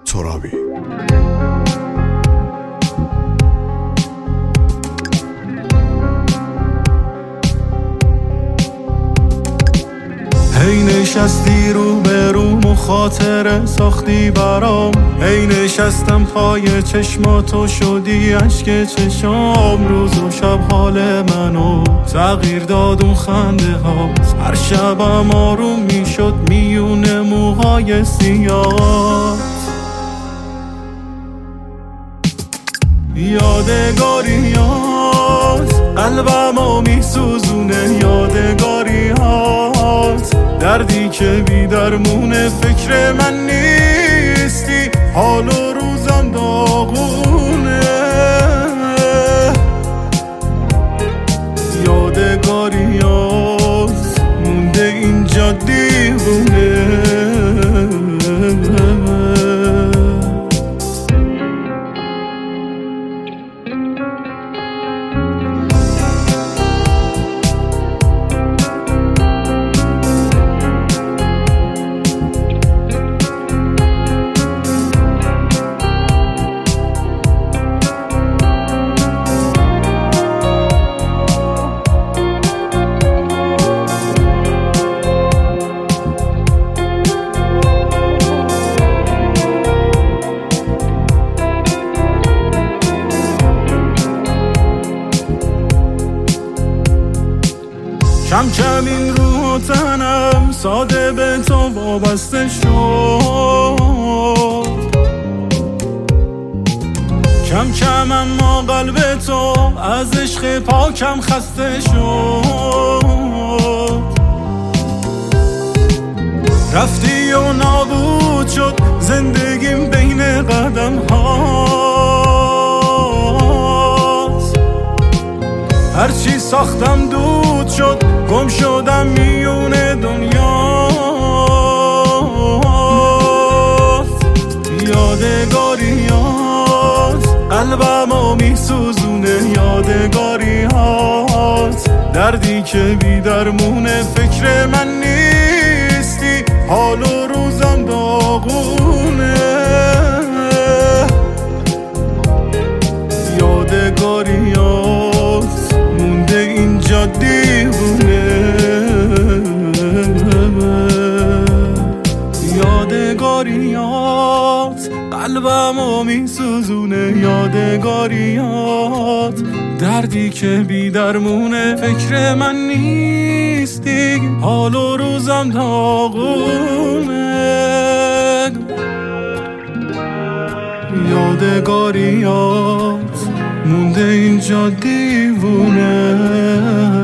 ترابی. هی نشستی رو به رو مخاطره ساختی برام، هی نشستم پای چشماتو شدی عشق چشام، روز و شب حال منو تغییر داد اون خنده هات، هر شبم آروم میشد میونه موهای سیاه. یادگاریات قلبمو میسوزونه، یادگاریات دردی که بی درمونه، فکر من نیستی حال و روزم داغونه. یادگاریات مونده اینجا دیوونه. کم کم این روح تنم ساده به تو وابسته شد، کم کم اما قلب تو از عشق پاکم خسته شد. رفتی و نابود شد زندگیم بین قدم هاست، هرچی ساختم دود شد گم شدم میونه دنیاست. یادگاریات قلبمو میسوزونه، یادگاریات دردی که بی درمونه، فکر من نیستی حال و روزم داغونه. یادگاریات مونده اینجا دیوونه. یادگاریات قلبمو میسوزونه، یادگاریات دردی که بی درمونه، فکر من نیستی حال و روزم داغونه. یادگاریات مونده اینجا دیوونه.